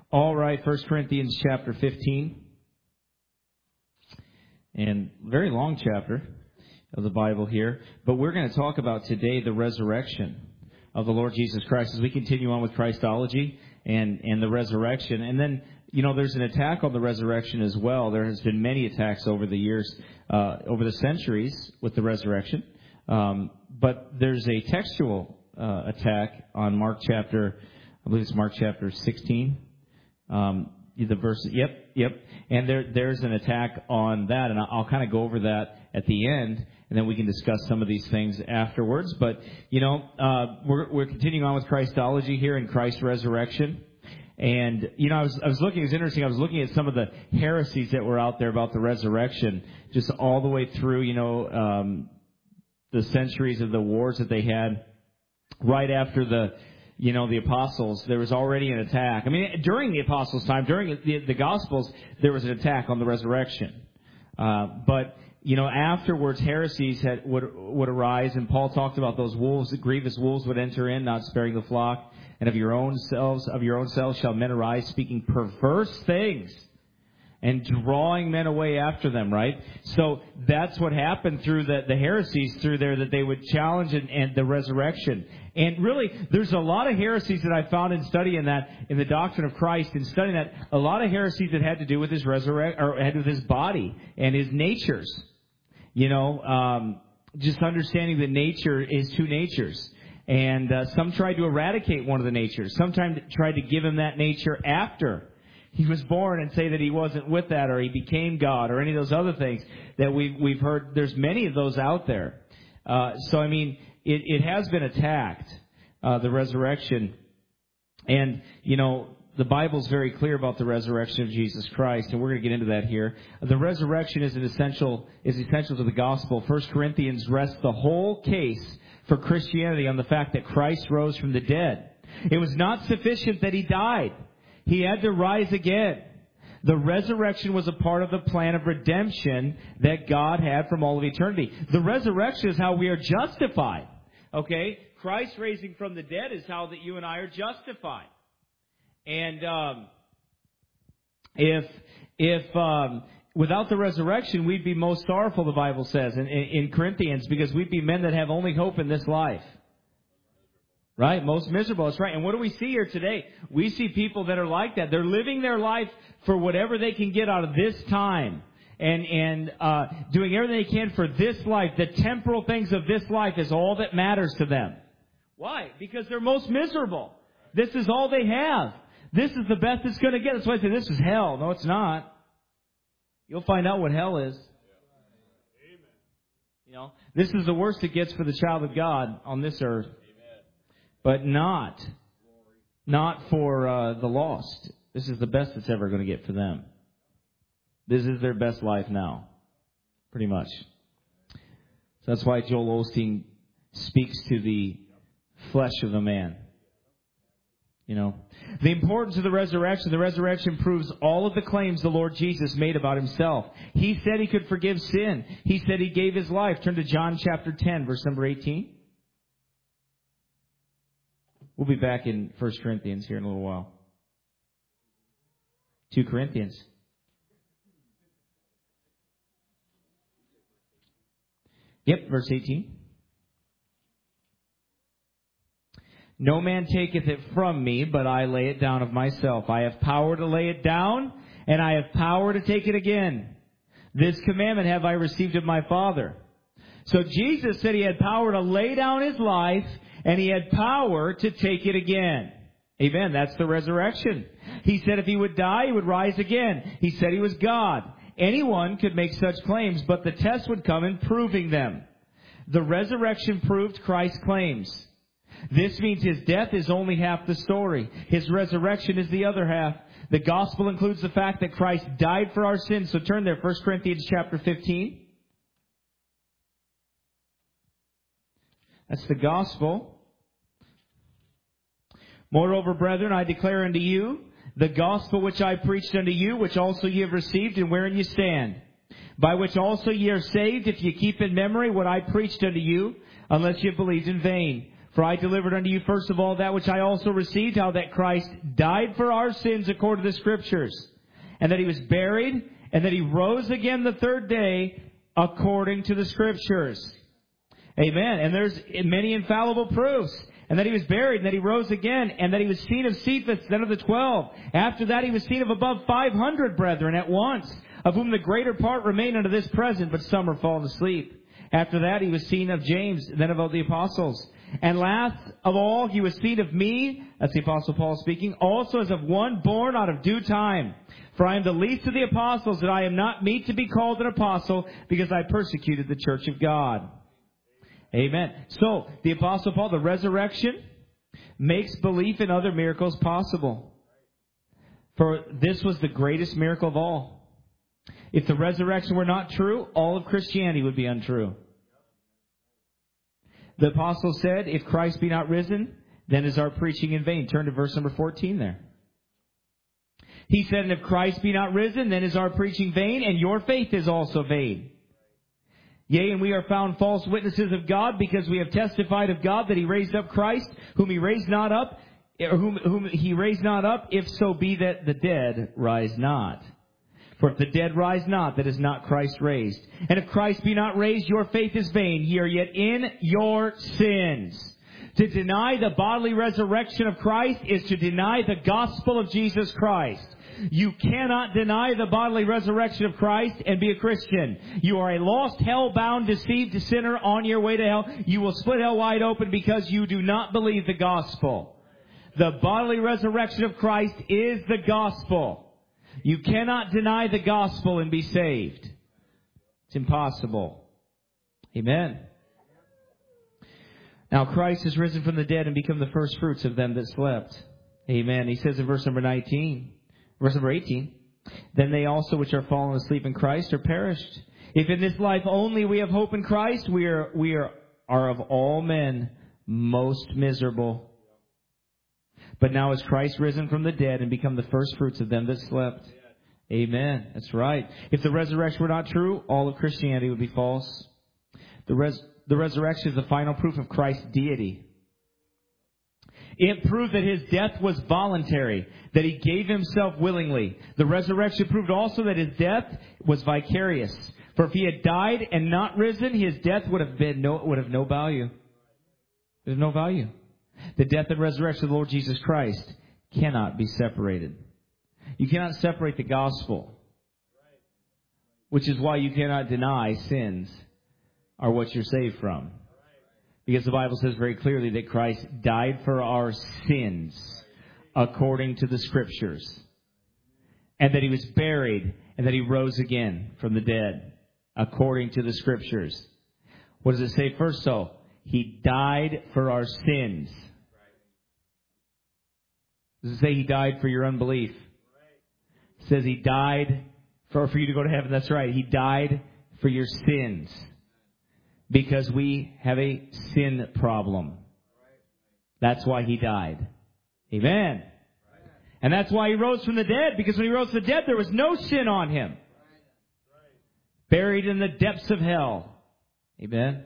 All right, 1 Corinthians chapter 15. And very long chapter of the Bible here. But we're going to talk about today the resurrection of the Lord Jesus Christ as we continue on with Christology and the resurrection. And then, you know, there's an attack on the resurrection as well. There has been many attacks over the years, over the centuries with the resurrection. But there's a textual attack on Mark chapter, I believe it's Mark chapter 16. The verse, yep. And there's an attack on that, and I'll kind of go over that at the end, and then we can discuss some of these things afterwards. But, you know, we're continuing on with Christology here in Christ's resurrection. And, you know, I was looking, it was interesting, I was looking at some of the heresies that were out there about the resurrection, just all the way through, you know, the centuries of the wars that they had right after the apostles. There was already an attack. I mean, during the apostles' time, during the Gospels, there was an attack on the resurrection. But, you know, afterwards, heresies would arise, and Paul talked about those wolves, the grievous wolves would enter in, not sparing the flock. And of your own selves shall men arise, speaking perverse things and drawing men away after them, right? So that's what happened through the heresies through there, that they would challenge and the resurrection. And really, there's a lot of heresies that I found in studying that, in the doctrine of Christ, in studying that, a lot of heresies that had to do with his had with his body and his natures. You know, just understanding the nature is two natures. And some tried to eradicate one of the natures. Some tried to give him that nature after he was born and say that he wasn't with that, or he became God, or any of those other things that we've heard. There's many of those out there. So, I mean, it has been attacked, the resurrection. And, you know, the Bible's very clear about the resurrection of Jesus Christ, and we're going to get into that here. The resurrection is essential to the gospel. 1 Corinthians rests the whole case for Christianity on the fact that Christ rose from the dead. It was not sufficient that he died. He had to rise again. The resurrection was a part of the plan of redemption that God had from all of eternity. The resurrection is how we are justified. Okay? Christ raising from the dead is how that you and I are justified. And if without the resurrection, we'd be most sorrowful, the Bible says in Corinthians, because we'd be men that have only hope in this life. Right? Most miserable. That's right. And what do we see here today? We see people that are like that. They're living their life for whatever they can get out of this time. And doing everything they can for this life. The temporal things of this life is all that matters to them. Why? Because they're most miserable. This is all they have. This is the best it's going to get. That's why I say this is hell. No, it's not. You'll find out what hell is. You know, this is the worst it gets for the child of God on this earth. But not for the lost. This is the best it's ever going to get for them. This is their best life now, pretty much. So that's why Joel Osteen speaks to the flesh of the man. You know, the importance of the resurrection proves all of the claims the Lord Jesus made about himself. He said he could forgive sin. He said he gave his life. Turn to John chapter 10, verse number 18. We'll be back in 1 Corinthians here in a little while. 2 Corinthians. Yep, verse 18. No man taketh it from me, but I lay it down of myself. I have power to lay it down, and I have power to take it again. This commandment have I received of my Father. So Jesus said he had power to lay down his life, and he had power to take it again. Amen. That's the resurrection. He said if he would die, he would rise again. He said he was God. Anyone could make such claims, but the test would come in proving them. The resurrection proved Christ's claims. This means his death is only half the story. His resurrection is the other half. The gospel includes the fact that Christ died for our sins. So turn there, 1 Corinthians chapter 15. That's the gospel. Moreover, brethren, I declare unto you the gospel which I preached unto you, which also ye have received, and wherein ye stand, by which also ye are saved, if ye keep in memory what I preached unto you, unless ye have believed in vain. For I delivered unto you first of all that which I also received, how that Christ died for our sins according to the Scriptures, and that He was buried, and that He rose again the third day according to the Scriptures. Amen. And there's many infallible proofs. And that He was buried, and that He rose again, and that He was seen of Cephas, then of the 12. After that He was seen of above 500 brethren at once, of whom the greater part remain unto this present, but some are fallen asleep. After that He was seen of James, then of all the apostles. And last of all He was seen of me, that's the Apostle Paul speaking, also as of one born out of due time. For I am the least of the apostles, that I am not meet to be called an apostle, because I persecuted the church of God. Amen. So, the Apostle Paul, the resurrection makes belief in other miracles possible. For this was the greatest miracle of all. If the resurrection were not true, all of Christianity would be untrue. The Apostle said, if Christ be not risen, then is our preaching in vain. Turn to verse number 14 there. He said, and if Christ be not risen, then is our preaching vain, and your faith is also vain. Yea, and we are found false witnesses of God, because we have testified of God that He raised up Christ, whom He raised not up, or whom He raised not up, if so be that the dead rise not. For if the dead rise not, that is not Christ raised. And if Christ be not raised, your faith is vain. Ye are yet in your sins. To deny the bodily resurrection of Christ is to deny the gospel of Jesus Christ. You cannot deny the bodily resurrection of Christ and be a Christian. You are a lost, hell-bound, deceived sinner on your way to hell. You will split hell wide open because you do not believe the gospel. The bodily resurrection of Christ is the gospel. You cannot deny the gospel and be saved. It's impossible. Amen. Now Christ is risen from the dead and become the first fruits of them that slept. Amen. He says in verse number 18, then they also which are fallen asleep in Christ are perished. If in this life only we have hope in Christ, we are of all men most miserable. But now is Christ risen from the dead and become the first fruits of them that slept. Amen. That's right. If the resurrection were not true, all of Christianity would be false. The resurrection is the final proof of Christ's deity. It proved that His death was voluntary, that He gave Himself willingly. The resurrection proved also that His death was vicarious. For if He had died and not risen, His death would have no value. There's no value. The death and resurrection of the Lord Jesus Christ cannot be separated. You cannot separate the gospel, which is why you cannot deny sins are what you're saved from. Because the Bible says very clearly that Christ died for our sins according to the Scriptures. And that He was buried and that He rose again from the dead according to the Scriptures. What does it say first though? He died for our sins. Does it say He died for your unbelief? It says He died for you to go to heaven. That's right. He died for your sins. Because we have a sin problem. That's why He died. Amen. And that's why He rose from the dead. Because when He rose from the dead, there was no sin on Him. Buried in the depths of hell. Amen.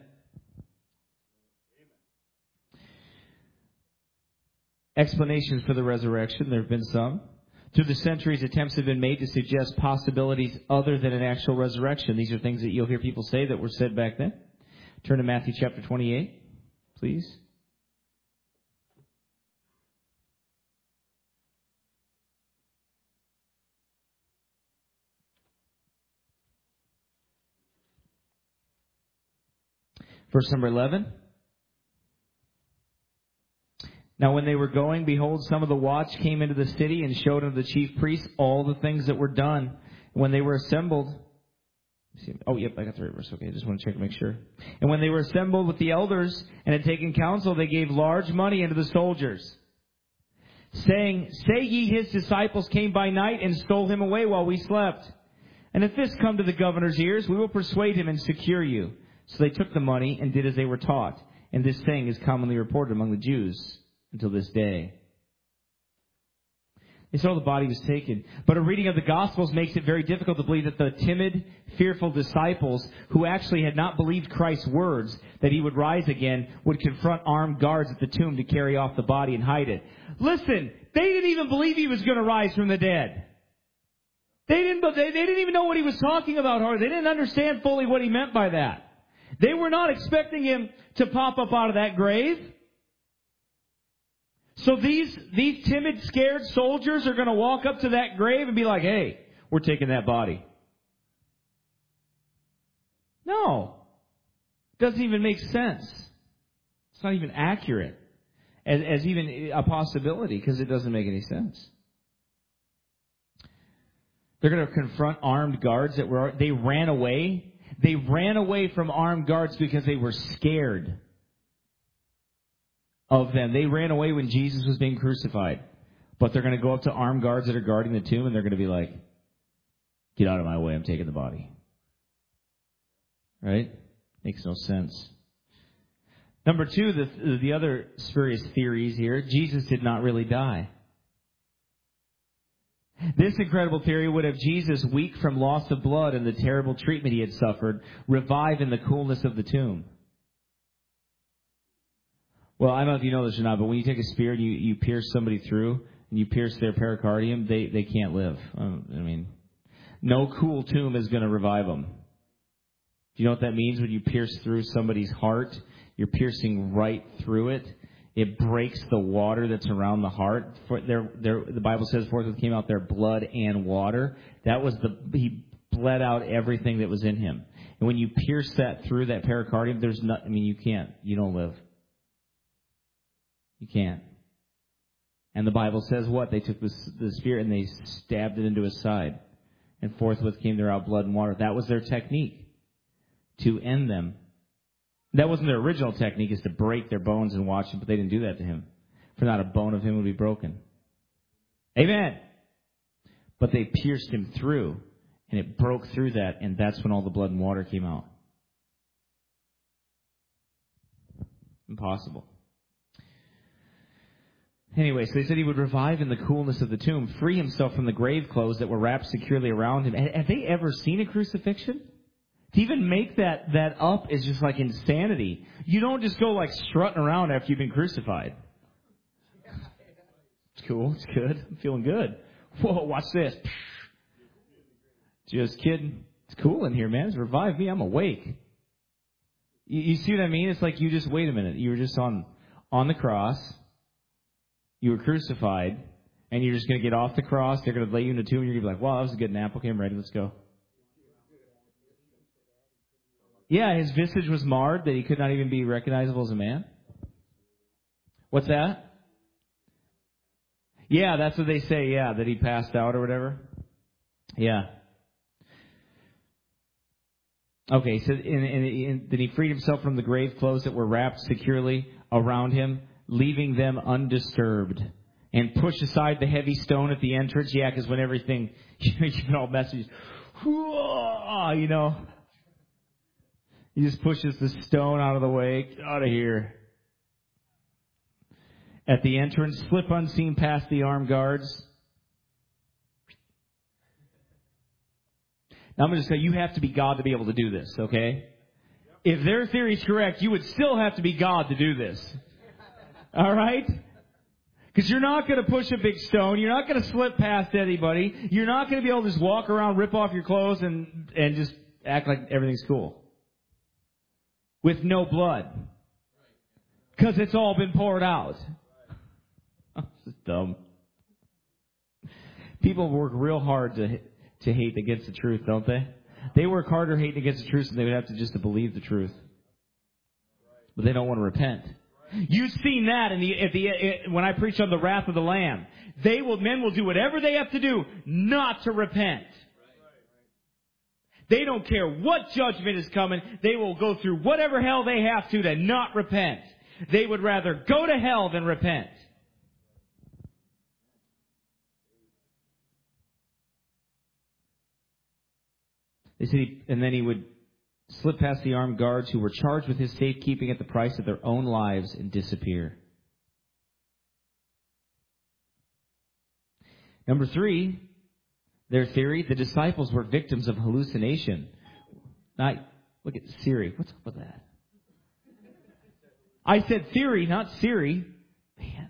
Explanations for the resurrection. There have been some. Through the centuries, attempts have been made to suggest possibilities other than an actual resurrection. These are things that you'll hear people say that were said back then. Turn to Matthew chapter 28, please. Verse number 11. Now when they were going, behold, some of the watch came into the city and showed unto the chief priests all the things that were done. When they were assembled... Oh, yep, I got the right verse. Okay, I just want to check to make sure. And when they were assembled with the elders and had taken counsel, they gave large money unto the soldiers, saying, say ye his disciples came by night and stole him away while we slept. And if this come to the governor's ears, we will persuade him and secure you. So they took the money and did as they were taught. And this saying is commonly reported among the Jews until this day. They saw the body was taken. But a reading of the Gospels makes it very difficult to believe that the timid, fearful disciples who actually had not believed Christ's words that he would rise again would confront armed guards at the tomb to carry off the body and hide it. Listen, they didn't even believe he was going to rise from the dead. They didn't even know what he was talking about, or they didn't understand fully what he meant by that. They were not expecting him to pop up out of that grave. So these timid, scared soldiers are going to walk up to that grave and be like, hey, we're taking that body. No. It doesn't even make sense. It's not even accurate as even a possibility because it doesn't make any sense. They're going to confront armed guards they ran away. They ran away from armed guards because they were scared of them. They ran away when Jesus was being crucified. But they're going to go up to armed guards that are guarding the tomb, and they're going to be like, get out of my way, I'm taking the body. Right? Makes no sense. Number two, the other spurious theories here, Jesus did not really die. This incredible theory would have Jesus, weak from loss of blood and the terrible treatment he had suffered, revive in the coolness of the tomb. Well, I don't know if you know this or not, but when you take a spear and you pierce somebody through, and you pierce their pericardium, they can't live. No cool tomb is going to revive them. Do you know what that means when you pierce through somebody's heart? You're piercing right through it. It breaks the water that's around the heart. The Bible says forthwith came out their blood and water. He bled out everything that was in him. And when you pierce that through that pericardium, you don't live. You can't. And the Bible says what? They took the spear and they stabbed it into his side. And forthwith came there out blood and water. That was their technique to end them. That wasn't their original technique, is to break their bones and watch them, but they didn't do that to him. For not a bone of him would be broken. Amen. But they pierced him through, and it broke through that, and that's when all the blood and water came out. Impossible. Anyway, so they said he would revive in the coolness of the tomb, free himself from the grave clothes that were wrapped securely around him. Have they ever seen a crucifixion? To even make that up is just like insanity. You don't just go like strutting around after you've been crucified. It's cool. It's good. I'm feeling good. Whoa, watch this. Just kidding. It's cool in here, man. It's revived me. I'm awake. You see what I mean? It's like you just, wait a minute. You were just on the cross. You were crucified. And you're just going to get off the cross. They're going to lay you in a tomb. And you're going to be like, wow, that was a good nap. Okay, I'm ready. Let's go. Yeah, his visage was marred, that he could not even be recognizable as a man. What's that? Yeah, that's what they say, yeah, that he passed out or whatever. Yeah. Okay, so then he freed himself from the grave clothes that were wrapped securely around him, leaving them undisturbed, and pushed aside the heavy stone at the entrance. Yeah, because when everything, you get all messy, you know. He just pushes the stone out of the way. Get out of here. At the entrance, slip unseen past the armed guards. Now I'm going to say you have to be God to be able to do this, okay? If their theory is correct, you would still have to be God to do this. All right? Because you're not going to push a big stone. You're not going to slip past anybody. You're not going to be able to just walk around, rip off your clothes, and just act like everything's cool. With no blood. Because it's all been poured out. This is dumb. People work real hard to hate against the truth, don't they? They work harder hating against the truth than they would have to just to believe the truth. But they don't want to repent. You've seen that when I preach on the wrath of the Lamb. Men will do whatever they have to do not to repent. They don't care what judgment is coming. They will go through whatever hell they have to not repent. They would rather go to hell than repent. They said and then he would slip past the armed guards who were charged with his safekeeping at the price of their own lives and disappear. Number 3, their theory, the disciples were victims of hallucination. Now, look at Siri. What's up with that? I said theory, not Siri. Man.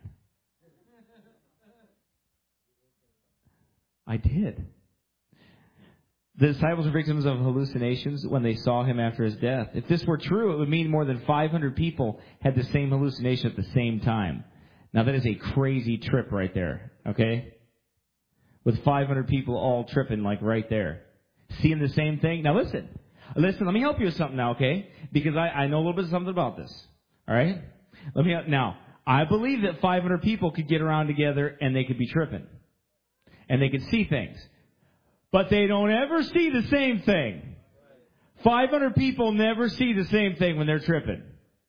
I did. The disciples were victims of hallucinations when they saw him after his death. If this were true, it would mean more than 500 people had the same hallucination at the same time. Now, that is a crazy trip right there, okay? With 500 people all tripping, like, right there. Seeing the same thing. Now, listen, let me help you with something now, okay? Because I know a little bit of something about this, all right? Now, I believe that 500 people could get around together and they could be tripping. And they could see things. But they don't ever see the same thing. 500 people never see the same thing when they're tripping.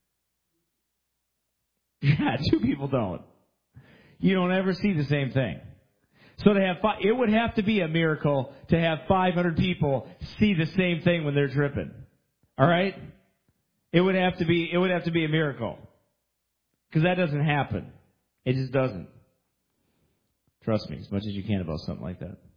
Yeah, 2 people don't. You don't ever see the same thing. So it would have to be a miracle to have 500 people see the same thing when they're tripping. All right? It would have to be a miracle. Because that doesn't happen. It just doesn't. Trust me as much as you can about something like that.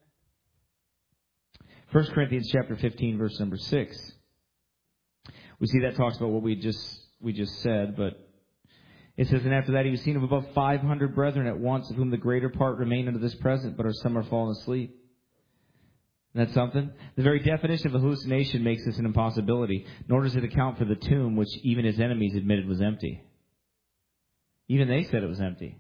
1 Corinthians chapter 15, verse number 6. We see that talks about what we just said, but it says, and after that he was seen of above 500 brethren at once, of whom the greater part remain unto this present, but some are fallen asleep. Isn't that something? The very definition of hallucination makes this an impossibility, nor does it account for the tomb, which even his enemies admitted was empty. Even they said it was empty.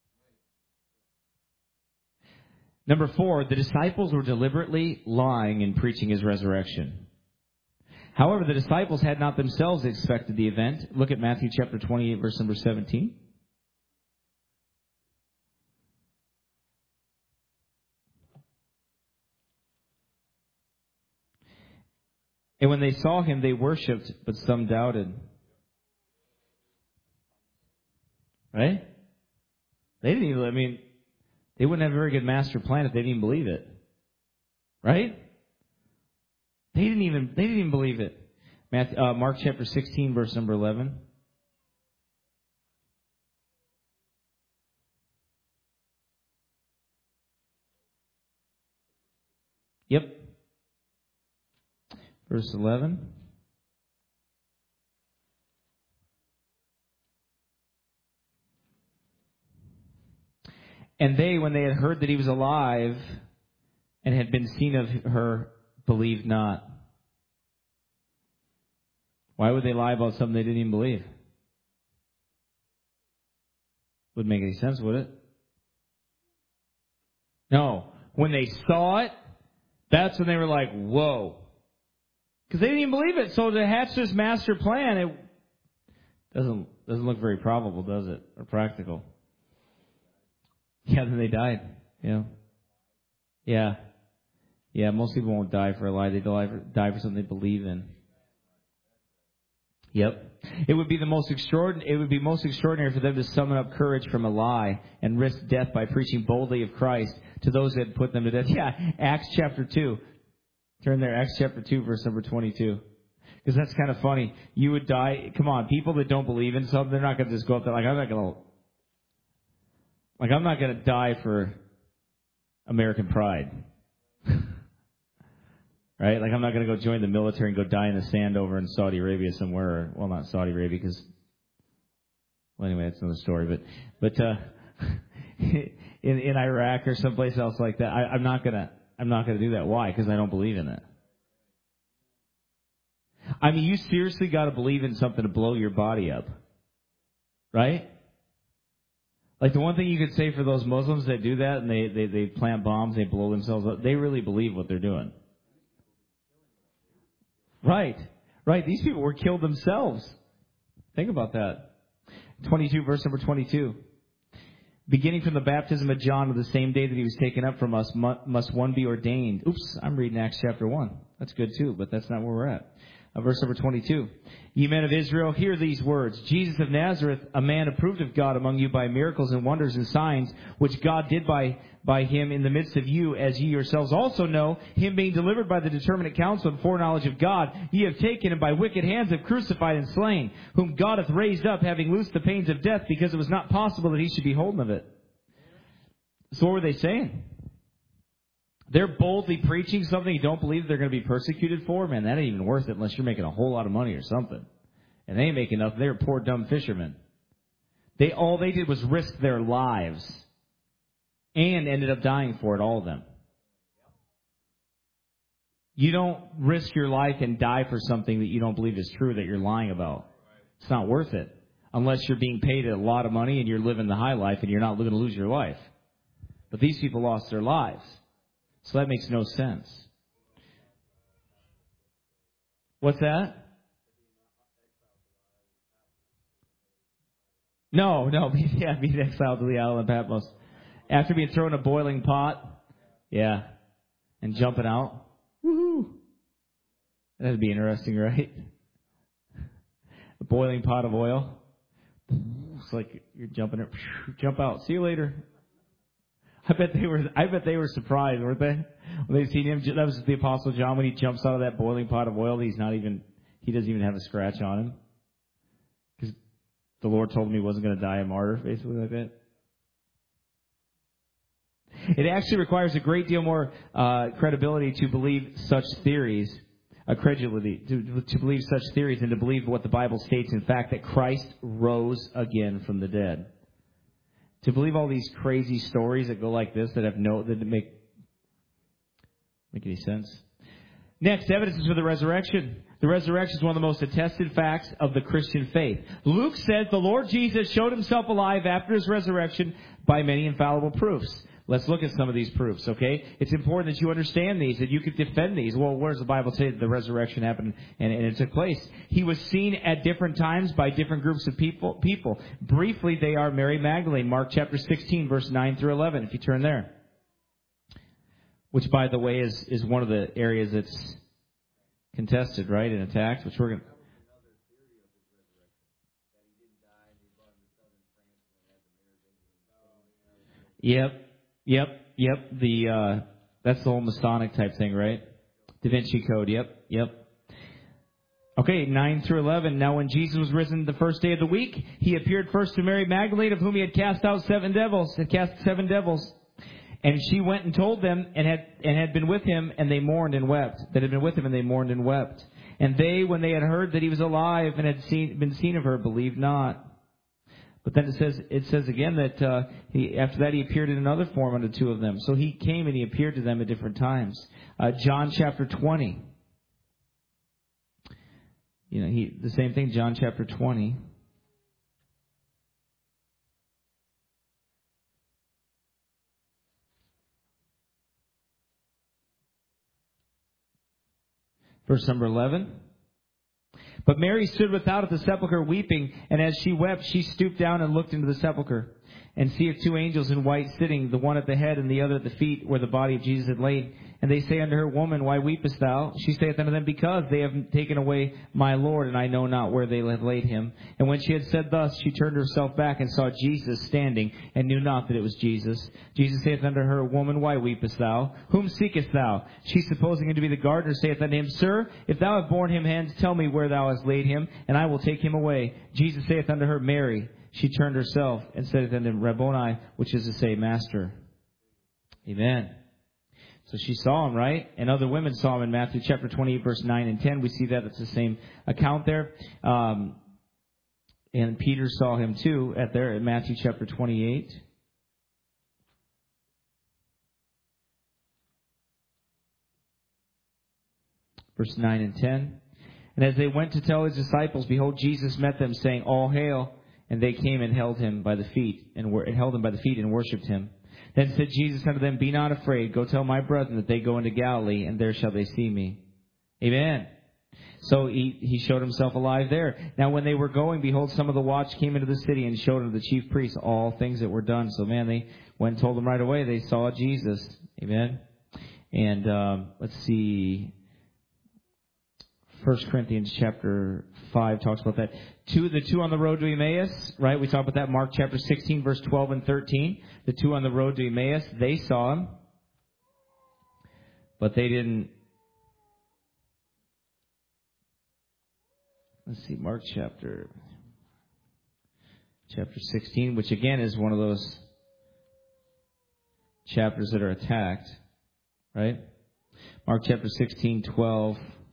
Number 4, the disciples were deliberately lying in preaching his resurrection. However, the disciples had not themselves expected the event. Look at Matthew chapter 28, verse number 17. And when they saw him, they worshipped, but some doubted. Right? They didn't even, they wouldn't have a very good master plan if they didn't even believe it. Right? They didn't even believe it. Mark chapter 16, verse number 11. Yep. Verse 11. And they, when they had heard that he was alive and had been seen of her, believed not. Why would they lie about something they didn't even believe? Wouldn't make any sense, would it? No. When they saw it, that's when they were like, whoa. Because they didn't even believe it. So to hatch this master plan, it doesn't look very probable, does it? Or practical. Yeah, then they died. Yeah. Yeah. Yeah, most people won't die for a lie. They die for something they believe in. Yep. It would be most extraordinary for them to summon up courage from a lie and risk death by preaching boldly of Christ to those that had put them to death. Yeah, Acts chapter 2. Turn there, Acts chapter 2, verse number 22. Because that's kind of funny. You would die. Come on, people that don't believe in something, they're not going to just go up there I'm not going to die for American pride. Right? I'm not going to go join the military and go die in the sand over in Saudi Arabia somewhere. Well, not Saudi Arabia because... Well, anyway, that's another story. But in Iraq or someplace else like that, I'm not going to do that. Why? Because I don't believe in it. I mean, you seriously got to believe in something to blow your body up. Right? The one thing you could say for those Muslims that do that and they plant bombs, they blow themselves up, they really believe what they're doing. Right. These people were killed themselves. Think about that. 22, verse number 22. Beginning from the baptism of John, on the same day that he was taken up from us, must one be ordained. Oops, I'm reading Acts chapter 1. That's good too, but that's not where we're at. Verse number 22. Ye men of Israel, hear these words. Jesus of Nazareth, a man approved of God among you by miracles and wonders and signs, which God did by him in the midst of you, as ye yourselves also know, him being delivered by the determinate counsel and foreknowledge of God, ye have taken and by wicked hands have crucified and slain, whom God hath raised up, having loosed the pains of death, because it was not possible that he should be holden of it. So what were they saying? They're boldly preaching something you don't believe they're going to be persecuted for? Man, that ain't even worth it unless you're making a whole lot of money or something. And they ain't making enough. They're poor, dumb fishermen. All they did was risk their lives and ended up dying for it, all of them. You don't risk your life and die for something that you don't believe is true that you're lying about. It's not worth it unless you're being paid a lot of money and you're living the high life and you're not going to lose your life. But these people lost their lives. So that makes no sense. What's that? No, being exiled to the island of Patmos. After being thrown in a boiling pot, yeah, and jumping out. Woohoo! That'd be interesting, right? A boiling pot of oil. It's like you're jumping it. Jump out. See you later. I bet they were surprised, weren't they? When they seen him. That was the Apostle John when he jumps out of that boiling pot of oil. He doesn't even have a scratch on him. Because the Lord told him he wasn't going to die a martyr, basically like that. It actually requires a great deal more credibility to believe such theories, credulity, to believe such theories and to believe what the Bible states, in fact, that Christ rose again from the dead. To believe all these crazy stories that go like this that make any sense. Next, evidences for the resurrection. The resurrection is one of the most attested facts of the Christian faith. Luke says the Lord Jesus showed himself alive after his resurrection by many infallible proofs. Let's look at some of these proofs, okay? It's important that you understand these, that you could defend these. Well, where does the Bible say that the resurrection happened and it took place? He was seen at different times by different groups of people. Briefly, they are Mary Magdalene, Mark chapter 16, verse 9 through 11, if you turn there. Which, by the way, is one of the areas that's contested, right, and attacked, which we're going to... Yep. That's the whole Masonic type thing, right? Da Vinci Code. Yep. Okay, 9 through 11. Now, when Jesus was risen the first day of the week, he appeared first to Mary Magdalene, of whom he had cast 7 devils. And she went and told them, and had been with him, and they mourned and wept. That had been with him, and they mourned and wept. And they, when they had heard that he was alive and had been seen of her, believed not. But then it says again that after that he appeared in another form unto 2 of them. So he came and he appeared to them at different times. John chapter 20. The same thing, John chapter 20. Verse number 11. But Mary stood without at the sepulchre weeping, and as she wept, she stooped down and looked into the sepulchre, and seeth 2 angels in white sitting, the one at the head and the other at the feet, where the body of Jesus had lain. And they say unto her, Woman, why weepest thou? She saith unto them, Because they have taken away my Lord, and I know not where they have laid him. And when she had said thus, she turned herself back and saw Jesus standing, and knew not that it was Jesus. Jesus saith unto her, Woman, why weepest thou? Whom seekest thou? She, supposing him to be the gardener, saith unto him, Sir, if thou have borne him hence, tell me where thou hast laid him, and I will take him away. Jesus saith unto her, Mary. She turned herself and said unto him, Rabboni, which is to say, Master. Amen. So she saw him, right? And other women saw him in Matthew chapter 28, verse 9 and 10. We see that it's the same account there. And Peter saw him too in Matthew chapter 28. Verse 9 and 10. And as they went to tell his disciples, behold, Jesus met them, saying, All hail. And they came and held him by the feet and worshipped him. Then said Jesus unto them, Be not afraid. Go tell my brethren that they go into Galilee, and there shall they see me. Amen. So he showed himself alive there. Now when they were going, behold, some of the watch came into the city and showed unto the chief priests all things that were done. So they went and told them right away. They saw Jesus. Amen. And let's see. 1 Corinthians chapter 5 talks about that. The 2 on the road to Emmaus, right? We talked about that. Mark chapter 16, verse 12 and 13. The 2 on the road to Emmaus, they saw him, but they didn't. Let's see, Mark chapter 16, which again is one of those chapters that are attacked, right? Mark chapter 16, 12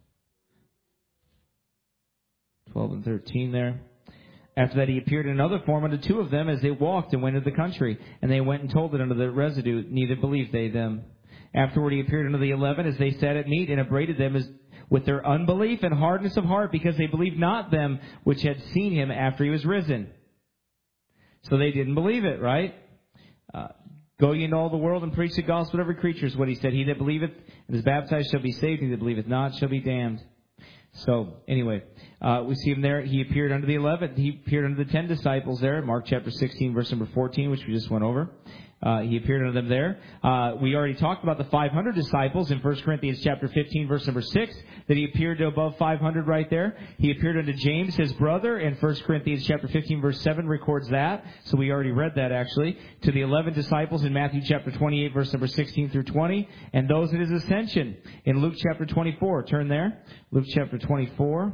and 13 there. After that, he appeared in another form unto two of them as they walked and went into the country. And they went and told it unto the residue, neither believed they them. Afterward, he appeared unto the 11 as they sat at meat, and upbraided them with their unbelief and hardness of heart, because they believed not them which had seen him after he was risen. So they didn't believe it, right? Go ye into all the world and preach the gospel to every creature is what he said. He that believeth and is baptized shall be saved. He that believeth not shall be damned. So, anyway, we see him there. He appeared unto the 11. He appeared unto the 10 disciples there. Mark chapter 16, verse number 14, which we just went over. He appeared unto them there. We already talked about the 500 disciples in 1 Corinthians chapter 15, verse number 6, that he appeared to above 500 right there. He appeared unto James, his brother, and 1 Corinthians chapter 15, verse 7 records that. So we already read that, actually. To the 11 disciples in Matthew chapter 28, verse number 16 through 20, and those at his ascension in Luke chapter 24. Turn there. Luke chapter 24.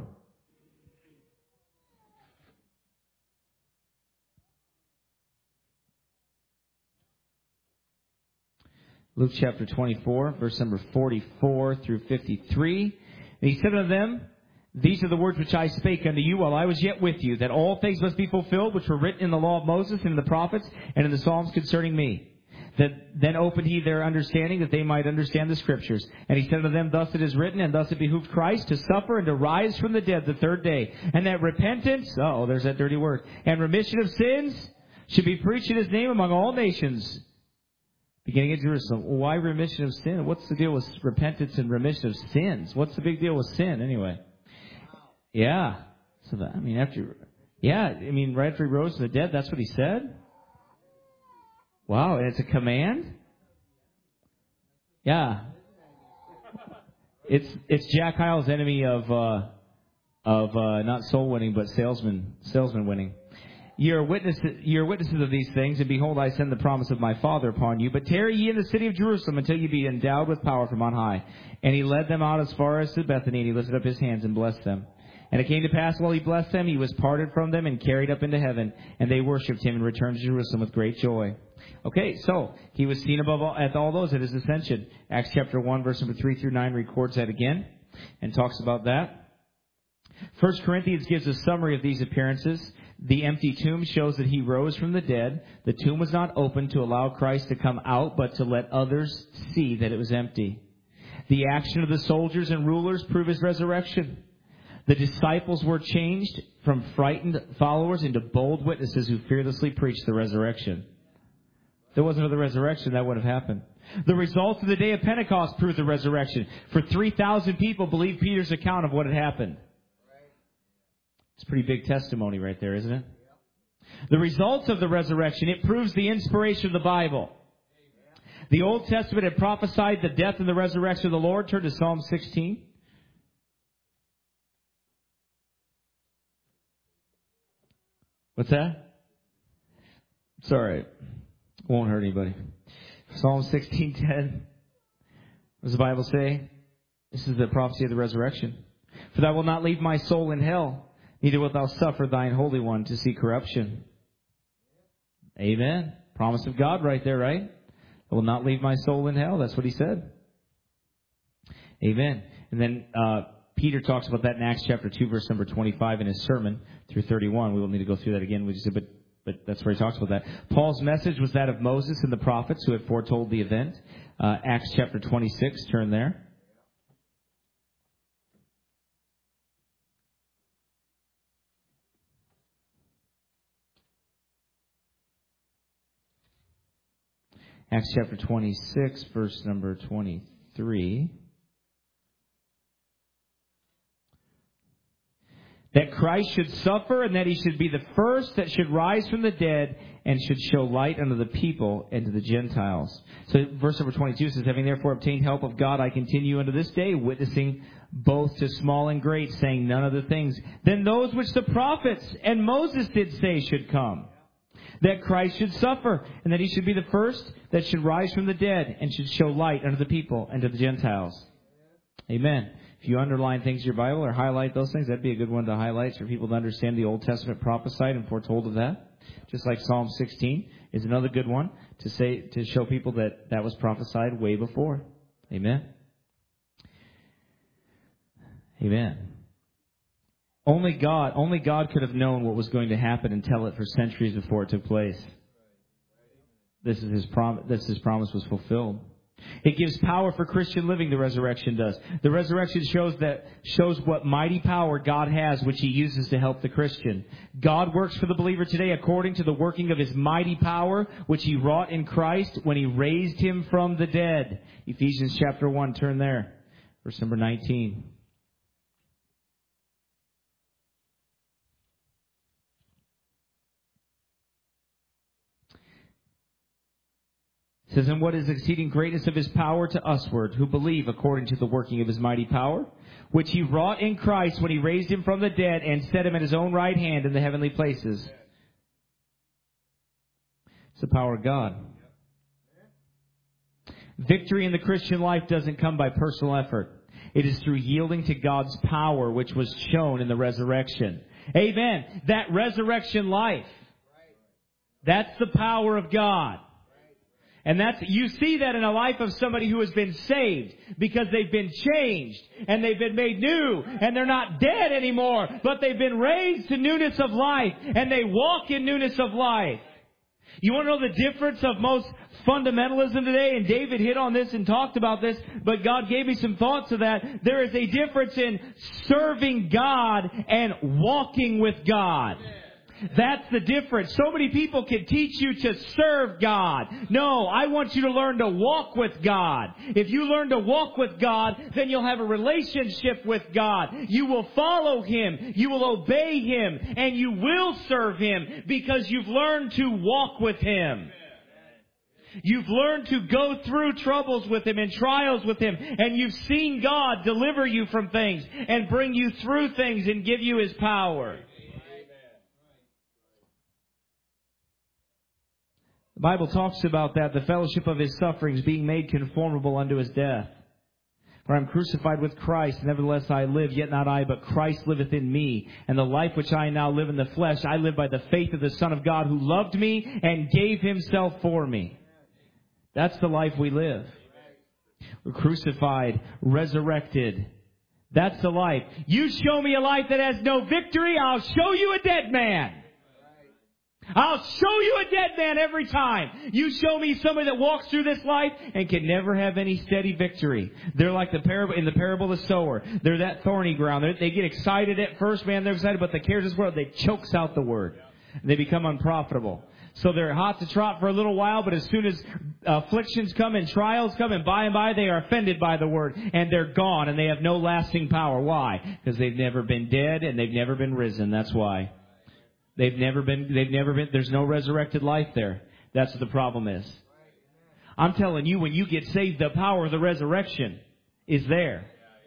Luke chapter 24, verse number 44 through 53. And he said unto them, These are the words which I spake unto you while I was yet with you, that all things must be fulfilled which were written in the law of Moses and in the prophets and in the Psalms concerning me. Then opened he their understanding, that they might understand the Scriptures. And he said unto them, Thus it is written, and thus it behooved Christ to suffer and to rise from the dead the third day, and that repentance, there's that dirty word, and remission of sins should be preached in his name among all nations, beginning at Jerusalem. Why remission of sin? What's the deal with repentance and remission of sins? What's the big deal with sin anyway? Yeah. So right after he rose from the dead, that's what he said? Wow, and it's a command? Yeah. It's Jack Hyles' enemy of not soul winning, but salesman winning. Ye are witnesses of these things, and behold, I send the promise of my Father upon you. But tarry ye in the city of Jerusalem until ye be endowed with power from on high. And he led them out as far as to Bethany, and he lifted up his hands and blessed them. And it came to pass, while he blessed them, he was parted from them and carried up into heaven. And they worshipped him and returned to Jerusalem with great joy. Okay, so he was seen at all those at his ascension. Acts chapter 1, verse number 3 through 9 records that again and talks about that. 1 Corinthians gives a summary of these appearances. The empty tomb shows that he rose from the dead. The tomb was not open to allow Christ to come out, but to let others see that it was empty. The action of the soldiers and rulers prove his resurrection. The disciples were changed from frightened followers into bold witnesses who fearlessly preached the resurrection. If there wasn't for the resurrection, that would have happened. The results of the day of Pentecost proved the resurrection. For 3,000 people believed Peter's account of what had happened. It's a pretty big testimony right there, isn't it? The results of the resurrection, it proves the inspiration of the Bible. The Old Testament had prophesied the death and the resurrection of the Lord. Turn to Psalm 16. What's that? It's all right. Won't hurt anybody. Psalm 16:10. What does the Bible say? This is the prophecy of the resurrection. For thou wilt not leave my soul in hell, neither wilt thou suffer thine Holy One to see corruption. Amen. Promise of God right there, right? I will not leave my soul in hell. That's what he said. Amen. And then Peter talks about that in Acts chapter 2, verse number 25 in his sermon through 31. We won't need to go through that again. But that's where he talks about that. Paul's message was that of Moses and the prophets who had foretold the event. Acts chapter 26, turn there. Acts chapter 26, verse number 23. That Christ should suffer, and that he should be the first that should rise from the dead, and should show light unto the people and to the Gentiles. So verse number 22 says, having therefore obtained help of God, I continue unto this day, witnessing both to small and great, saying none other things than those which the prophets and Moses did say should come. That Christ should suffer, and that he should be the first that should rise from the dead, and should show light unto the people and to the Gentiles. Amen. If you underline things in your Bible or highlight those things, that'd be a good one to highlight for people to understand the Old Testament prophesied and foretold of that. Just like Psalm 16 is another good one to show people that was prophesied way before. Amen. Amen. Only God could have known what was going to happen and tell it for centuries before it took place. This is His promise was fulfilled. It gives power for Christian living, the resurrection does. The resurrection shows what mighty power God has, which He uses to help the Christian. God works for the believer today according to the working of His mighty power, which He wrought in Christ when He raised Him from the dead. Ephesians chapter 1, turn there. Verse number 19. It says, and what is exceeding greatness of His power to usward, who believe according to the working of His mighty power, which He wrought in Christ when He raised Him from the dead and set Him at His own right hand in the heavenly places. It's the power of God. Victory in the Christian life doesn't come by personal effort. It is through yielding to God's power, which was shown in the resurrection. Amen. That resurrection life. That's the power of God. And you see that in a life of somebody who has been saved because they've been changed and they've been made new and they're not dead anymore, but they've been raised to newness of life and they walk in newness of life. You want to know the difference of most fundamentalism today? And David hit on this and talked about this, but God gave me some thoughts of that. There is a difference in serving God and walking with God. That's the difference. So many people can teach you to serve God. No, I want you to learn to walk with God. If you learn to walk with God, then you'll have a relationship with God. You will follow Him. You will obey Him. And you will serve Him because you've learned to walk with Him. You've learned to go through troubles with Him and trials with Him. And you've seen God deliver you from things and bring you through things and give you His power. The Bible talks about that, the fellowship of His sufferings, being made conformable unto His death. For I am crucified with Christ, nevertheless I live, yet not I, but Christ liveth in me. And the life which I now live in the flesh, I live by the faith of the Son of God, who loved me and gave Himself for me. That's the life we live. We're crucified, resurrected. That's the life. You show me a life that has no victory, I'll show you a dead man. I'll show you a dead man every time. You show me somebody that walks through this life and can never have any steady victory. They're like in the parable of the sower. They're that thorny ground. They get excited at first, man. They're excited, but the cares of this world, they chokes out the word. They become unprofitable. So they're hot to trot for a little while, but as soon as afflictions come and trials come, and by they are offended by the word, and they're gone, and they have no lasting power. Why? Because they've never been dead and they've never been risen. That's why. They've never been, there's no resurrected life there. That's what the problem is. I'm telling you, when you get saved, the power of the resurrection is there.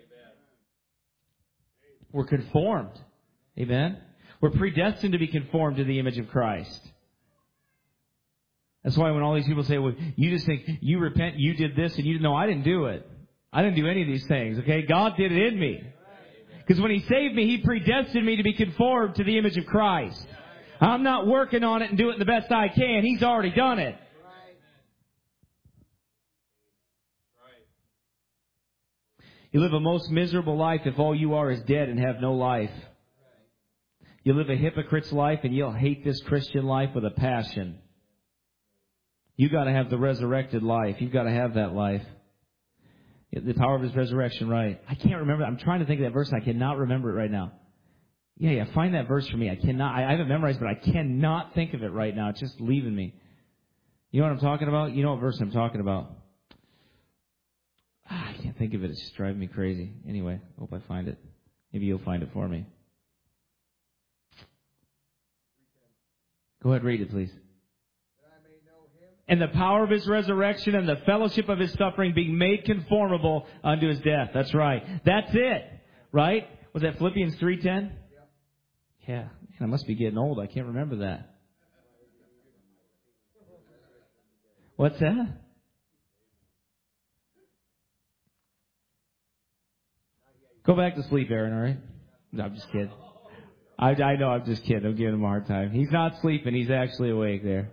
We're conformed. Amen? We're predestined to be conformed to the image of Christ. That's why when all these people say, well, you just think, you repent, you did this, and no, I didn't do it. I didn't do any of these things, okay? God did it in me. Because when He saved me, He predestined me to be conformed to the image of Christ. I'm not working on it and doing it the best I can. He's already done it. You live a most miserable life if all you are is dead and have no life. You live a hypocrite's life and you'll hate this Christian life with a passion. You've got to have the resurrected life. You've got to have that life. The power of His resurrection, right. I can't remember. I'm trying to think of that verse. I cannot remember it right now. Yeah, find that verse for me. I cannot. I have it memorized, but I cannot think of it right now. It's just leaving me. You know what I'm talking about? You know what verse I'm talking about? I can't think of it. It's just driving me crazy. Anyway, hope I find it. Maybe you'll find it for me. Go ahead, read it, please. And the power of His resurrection and the fellowship of His suffering, being made conformable unto His death. That's right. That's it. Right? Was that Philippians 3:10? Yeah. Man, I must be getting old. I can't remember that. What's that? Go back to sleep, Aaron, all right? No, I'm just kidding. I know, I'm just kidding. I'm giving him a hard time. He's not sleeping. He's actually awake there.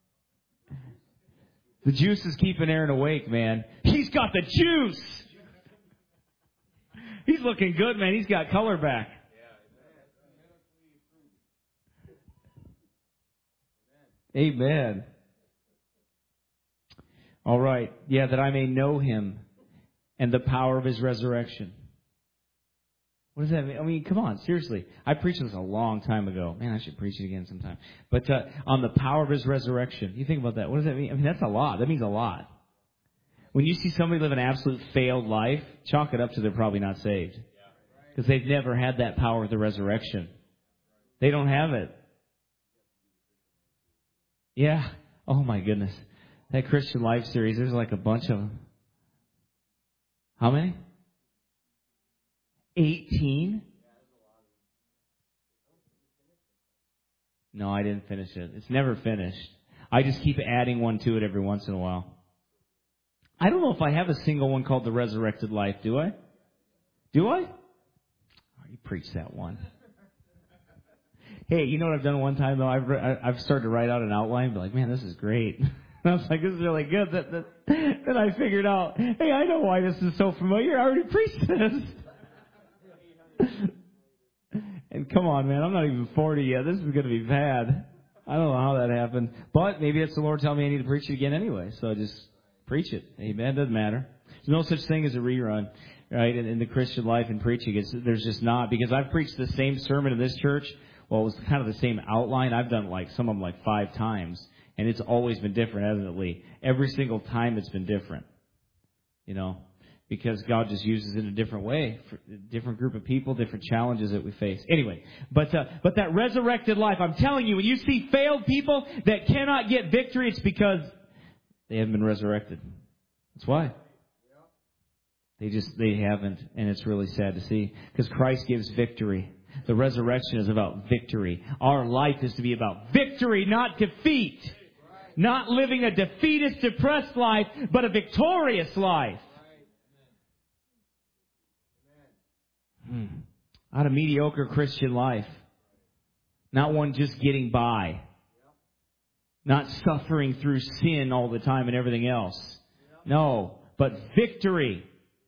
The juice is keeping Aaron awake, man. He's got the juice. He's looking good, man. He's got color back. Amen. All right. Yeah, that I may know him and the power of his resurrection. What does that mean? I mean, come on, seriously. I preached this a long time ago. Man, I should preach it again sometime. But on the power of his resurrection. You think about that. What does that mean? I mean, that's a lot. That means a lot. When you see somebody live an absolute failed life, chalk it up to they're probably not saved. Because they've never had that power of the resurrection. They don't have it. Yeah. Oh, my goodness. That Christian Life series, there's like a bunch of them. How many? 18? No, I didn't finish it. It's never finished. I just keep adding one to it every once in a while. I don't know if I have a single one called The Resurrected Life, do I? Do I? Oh, you preached that one. Hey, you know what I've done one time, though? I've started to write out an outline, but like, man, this is great. And I was like, this is really good. Then I figured out, hey, I know why this is so familiar. I already preached this. And come on, man, I'm not even 40 yet. This is going to be bad. I don't know how that happened. But maybe it's the Lord telling me I need to preach it again anyway. So I just preach it. Amen. Doesn't matter. There's no such thing as a rerun, right, in the Christian life and preaching. There's just not. Because I've preached the same sermon in this church. Well, it was kind of the same outline. I've done some of them 5 times. And it's always been different, hasn't it, Lee? Every single time it's been different. You know, because God just uses it in a different way for a different group of people, different challenges that we face. Anyway, but that resurrected life, I'm telling you, when you see failed people that cannot get victory, it's because they haven't been resurrected. That's why. They haven't, and it's really sad to see, because Christ gives victory. The resurrection is about victory. Our life is to be about victory, not defeat. Not living a defeatist, depressed life, but a victorious life. Not a mediocre Christian life. Not one just getting by. Not suffering through sin all the time and everything else. No, but victory.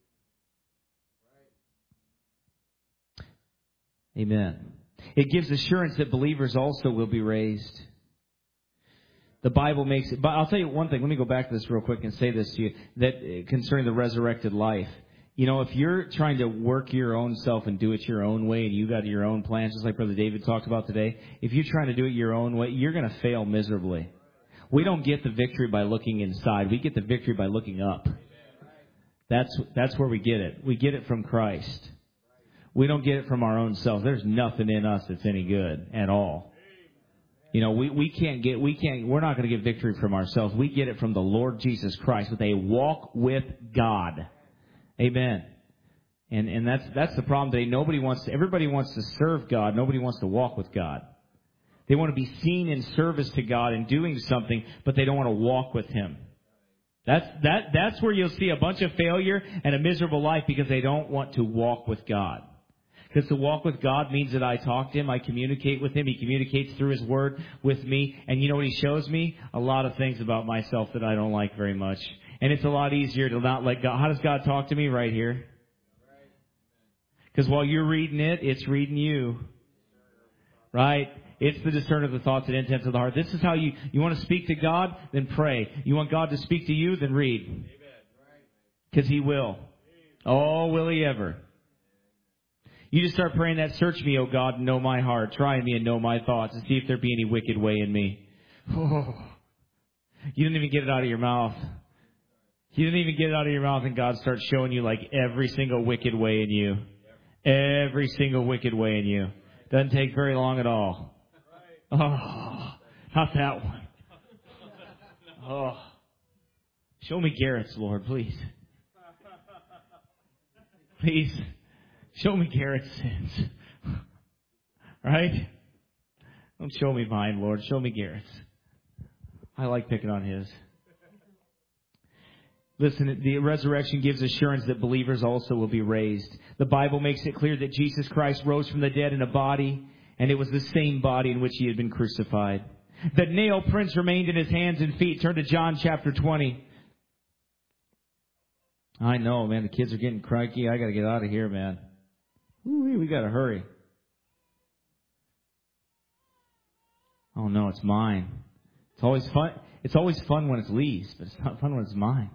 Amen. It gives assurance that believers also will be raised. The Bible makes it, but I'll tell you one thing. Let me go back to this real quick and say this to you, that concerning the resurrected life. You know, if you're trying to work your own self and do it your own way, and you got your own plans, just like Brother David talked about today, if you're trying to do it your own way, you're going to fail miserably. We don't get the victory by looking inside. We get the victory by looking up. That's where we get it. We get it from Christ. We don't get it from our own selves. There's nothing in us that's any good at all. You know, we're not going to get victory from ourselves. We get it from the Lord Jesus Christ with a walk with God. Amen. And that's the problem today. Everybody wants to serve God. Nobody wants to walk with God. They want to be seen in service to God and doing something, but they don't want to walk with Him. That's where you'll see a bunch of failure and a miserable life, because they don't want to walk with God. Because to walk with God means that I talk to Him, I communicate with Him, He communicates through His Word with me, and you know what He shows me? A lot of things about myself that I don't like very much. And it's a lot easier to not let God. How does God talk to me? Right here. Because while you're reading it, it's reading you. Right? It's the discerner of the thoughts and intents of the heart. This is how you want to speak to God? Then pray. You want God to speak to you? Then read. Because He will. Oh, will He ever? You just start praying that, search me, O God, and know my heart. Try me and know my thoughts, and see if there be any wicked way in me. Oh, you didn't even get it out of your mouth. You didn't even get it out of your mouth, and God starts showing you every single wicked way in you. Every single wicked way in you. Doesn't take very long at all. Oh, not that one. Oh, show me Garrett's, Lord, please. Please. Show me Garrett's sins. Right? Don't show me mine, Lord. Show me Garrett's. I like picking on his. Listen, the resurrection gives assurance that believers also will be raised. The Bible makes it clear that Jesus Christ rose from the dead in a body, and it was the same body in which he had been crucified. The nail prints remained in his hands and feet. Turn to John chapter 20. I know, man, the kids are getting cranky. I got to get out of here, man. Ooh, we got to hurry. Oh no, it's mine. It's always fun. It's always fun when it's Lee's, but it's not fun when it's mine.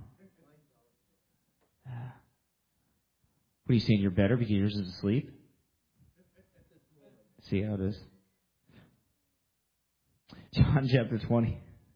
What are you saying? You're better because yours is asleep? See how it is. John chapter 20,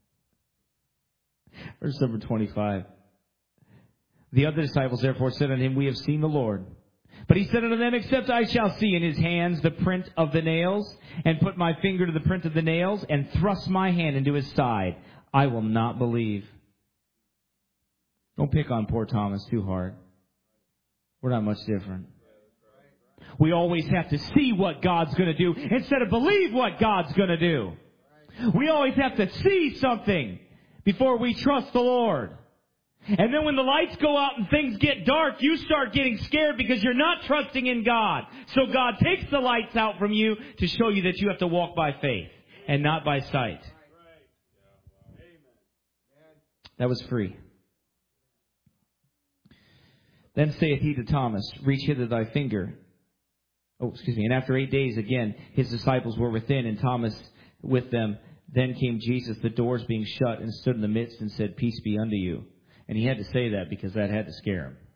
verse number 25. The other disciples therefore said unto him, We have seen the Lord. But he said unto them, Except I shall see in his hands the print of the nails, and put my finger to the print of the nails, and thrust my hand into his side, I will not believe. Don't pick on poor Thomas too hard. We're not much different. We always have to see what God's going to do instead of believe what God's going to do. We always have to see something before we trust the Lord. And then when the lights go out and things get dark, you start getting scared because you're not trusting in God. So God takes the lights out from you to show you that you have to walk by faith and not by sight. That was free. Then saith he to Thomas, Reach hither thy finger. And after 8 days again, his disciples were within, and Thomas with them. Then came Jesus, the doors being shut, and stood in the midst, and said, Peace be unto you. And he had to say that because that had to scare him.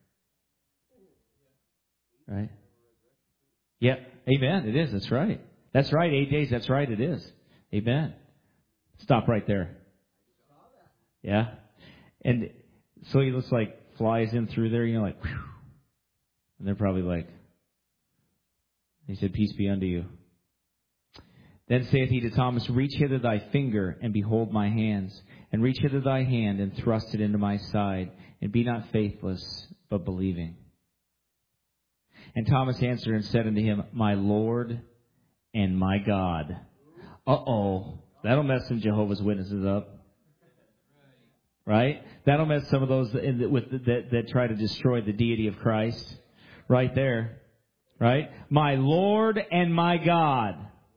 Right? Yep. Amen. It is. That's right. That's right. 8 days. That's right. It is. Amen. Stop right there. Yeah. And so he looks like flies in through there, like, whew. And they're probably like, he said, Peace be unto you. Then saith he to Thomas, Reach hither thy finger, and behold my hands. And reach hither thy hand, and thrust it into my side. And be not faithless, but believing. And Thomas answered and said unto him, My Lord and my God. Uh-oh. That'll mess some Jehovah's Witnesses up. Right? That'll mess some of those that try to destroy the deity of Christ. Right there. Right? My Lord and my God.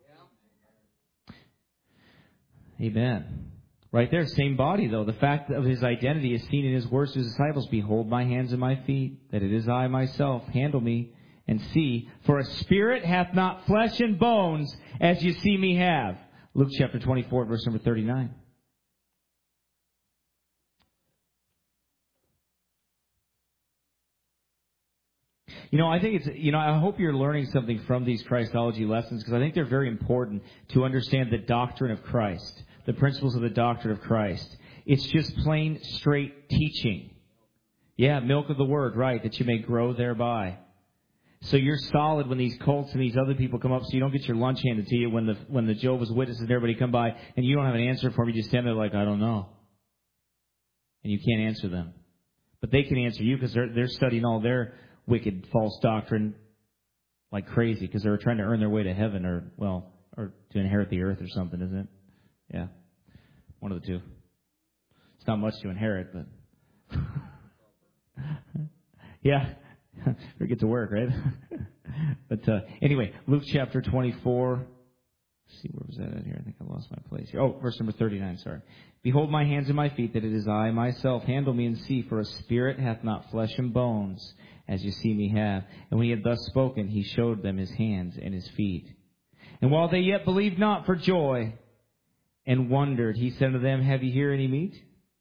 Amen. Right there, same body though. The fact of his identity is seen in his words to his disciples. Behold my hands and my feet, that it is I myself. Handle me and see. For a spirit hath not flesh and bones, as you see me have. Luke chapter 24, verse number 39. I think it's, I hope you're learning something from these Christology lessons, because I think they're very important to understand the doctrine of Christ, the principles of the doctrine of Christ. It's just plain, straight teaching. Yeah, milk of the word, right, that you may grow thereby. So you're solid when these cults and these other people come up, so you don't get your lunch handed to you when the Jehovah's Witnesses and everybody come by, and you don't have an answer for them. You just stand there like, I don't know. And you can't answer them. But they can answer you because they're studying all their wicked false doctrine like crazy because they're trying to earn their way to heaven or to inherit the earth or something, isn't it? Yeah. One of the two. It's not much to inherit, but yeah. Or get to work, right? But anyway, Luke chapter 24. Let's see, where was that at here? I think I lost my place here. Oh, verse number 39, sorry. Behold my hands and my feet, that it is I myself. Handle me and see, for a spirit hath not flesh and bones, as you see me have. And when he had thus spoken, he showed them his hands and his feet. And while they yet believed not for joy and wondered, he said unto them, Have ye here any meat?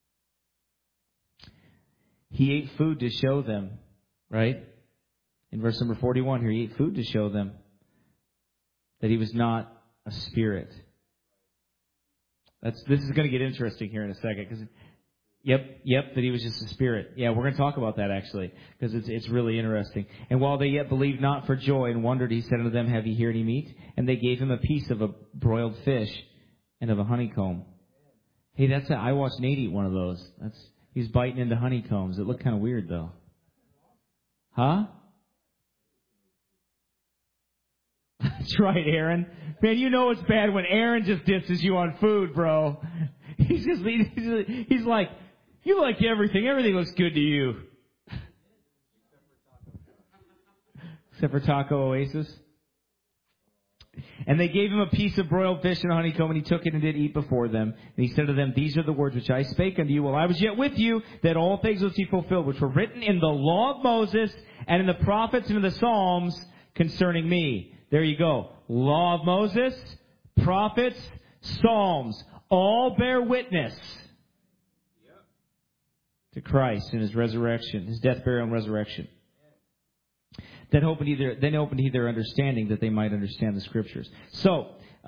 He ate food to show them, right? In verse number 41 here, he ate food to show them that he was not a spirit. This is going to get interesting here in a second, because Yep, that he was just a spirit. Yeah, we're going to talk about that actually, because it's really interesting. And while they yet believed not for joy and wondered, he said unto them, Have ye here any meat? And they gave him a piece of a broiled fish and of a honeycomb. Hey, I watched Nate eat one of those. He's biting into honeycombs. It looked kind of weird though. Huh? That's right, Aaron. Man, you know it's bad when Aaron just disses you on food, bro. He's like, you like everything. Everything looks good to you. Except for Taco Oasis. And they gave him a piece of broiled fish and a honeycomb, and he took it and did eat before them. And he said to them, These are the words which I spake unto you while I was yet with you, that all things will be fulfilled, which were written in the law of Moses and in the prophets and in the Psalms concerning me. There you go. Law of Moses, prophets, Psalms, all bear witness to Christ and his resurrection, his death, burial, and resurrection. Then opened their understanding that they might understand the Scriptures. So,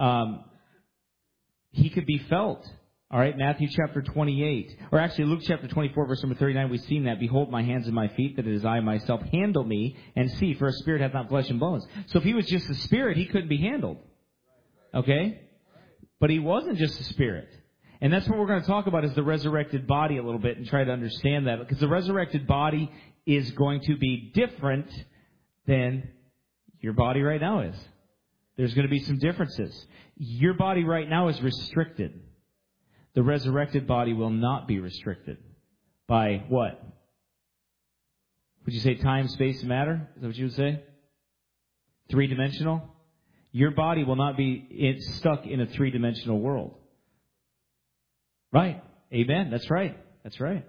he could be felt. All right, Matthew chapter 28. Or actually, Luke chapter 24, verse number 39, we've seen that. Behold my hands and my feet, that it is I myself. Handle me and see, for a spirit hath not flesh and bones. So if he was just a spirit, he couldn't be handled. Okay? But he wasn't just a spirit. And that's what we're going to talk about is the resurrected body a little bit and try to understand that. Because the resurrected body is going to be different than your body right now is. There's going to be some differences. Your body right now is restricted. The resurrected body will not be restricted. By what? Would you say time, space, and matter? Is that what you would say? Three-dimensional? Your body will not be stuck in a three-dimensional world. Right. Amen. That's right. That's right.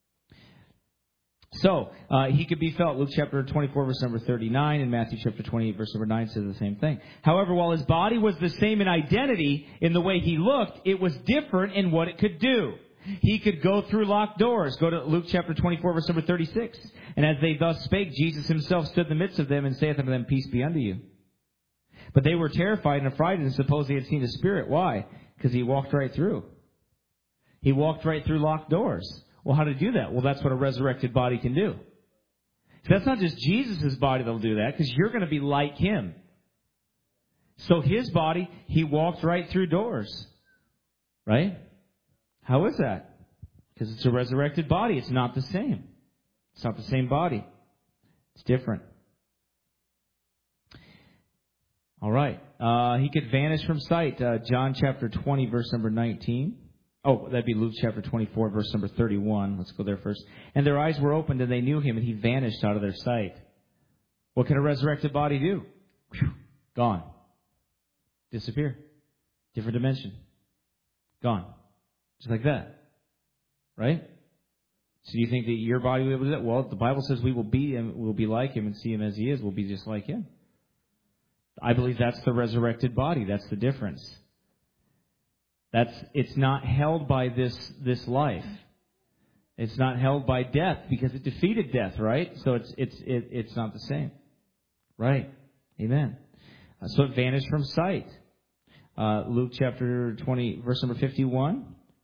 So, he could be felt. Luke chapter 24, verse number 39, and Matthew chapter 28, verse number 9 says the same thing. However, while his body was the same in identity, in the way he looked, it was different in what it could do. He could go through locked doors. Go to Luke chapter 24, verse number 36. And as they thus spake, Jesus himself stood in the midst of them and saith unto them, Peace be unto you. But they were terrified and affrighted and supposed they had seen a spirit. Why? Because he walked right through. He walked right through locked doors. Well, how to do that? Well, that's what a resurrected body can do. So that's not just Jesus' body that'll do that, because you're going to be like him. So his body, he walked right through doors. Right? How is that? Because it's a resurrected body. It's not the same. It's not the same body. It's different. All right. He could vanish from sight. John chapter 20, verse number 19. Oh, that'd be Luke chapter 24, verse number 31. Let's go there first. And their eyes were opened, and they knew him, and he vanished out of their sight. What can a resurrected body do? Whew, gone. Disappear. Different dimension. Gone. Just like that. Right? So do you think that your body will be able to do that? Well, the Bible says we will be him, we'll be like him and see him as he is. We'll be just like him. I believe that's the resurrected body. That's the difference. It's not held by this life. It's not held by death because it defeated death, right? So it's not the same. Right. Amen. So it vanished from sight. Luke chapter 20, verse number 51.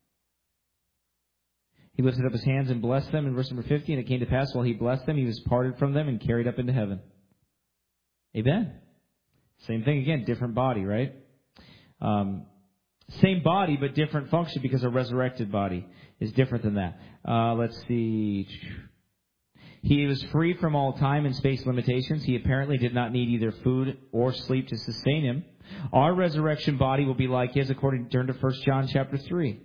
He lifted up his hands and blessed them in verse number 50. And it came to pass while he blessed them, he was parted from them and carried up into heaven. Amen. Same thing again, different body, right? Same body, but different function because a resurrected body is different than that. Let's see. He was free from all time and space limitations. He apparently did not need either food or sleep to sustain him. Our resurrection body will be like his, according to turn to 1 John chapter 3.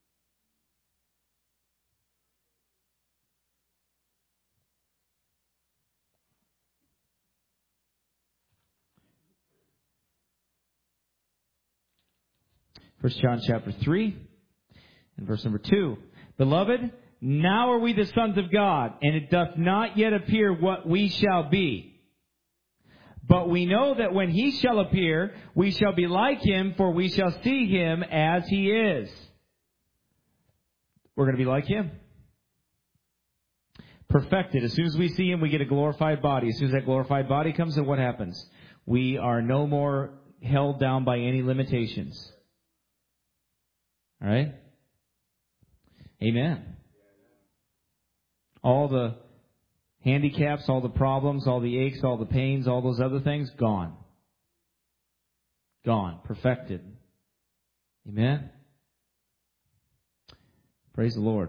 First John chapter 3 and verse number 2. Beloved, now are we the sons of God, and it doth not yet appear what we shall be. But we know that when he shall appear, we shall be like him, for we shall see him as he is. We're going to be like him. Perfected. As soon as we see him, we get a glorified body. As soon as that glorified body comes, then what happens? We are no more held down by any limitations. All right? Amen. All the handicaps, all the problems, all the aches, all the pains, all those other things, gone. Gone. Perfected. Amen? Praise the Lord.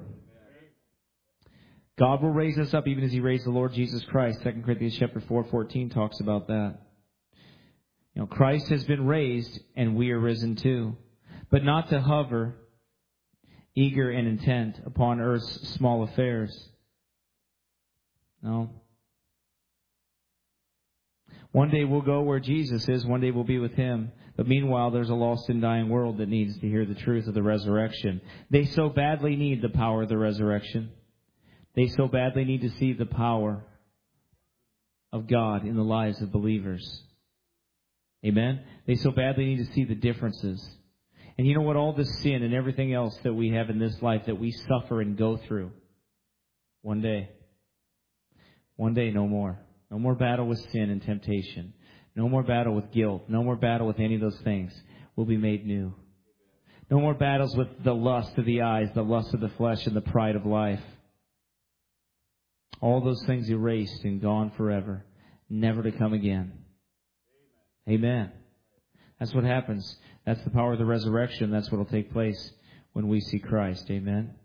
God will raise us up even as he raised the Lord Jesus Christ. 2 Corinthians chapter 4:14 talks about that. You know, Christ has been raised and we are risen too. But not to hover, eager and intent upon earth's small affairs. No. One day we'll go where Jesus is. One day we'll be with Him. But meanwhile, there's a lost and dying world that needs to hear the truth of the resurrection. They so badly need the power of the resurrection. They so badly need to see the power of God in the lives of believers. Amen? They so badly need to see the differences. And you know what? All the sin and everything else that we have in this life that we suffer and go through, one day, no more. No more battle with sin and temptation. No more battle with guilt. No more battle with any of those things. Will be made new. No more battles with the lust of the eyes, the lust of the flesh, and the pride of life. All those things erased and gone forever, never to come again. Amen. That's what happens. That's the power of the resurrection. That's what will take place when we see Christ. Amen.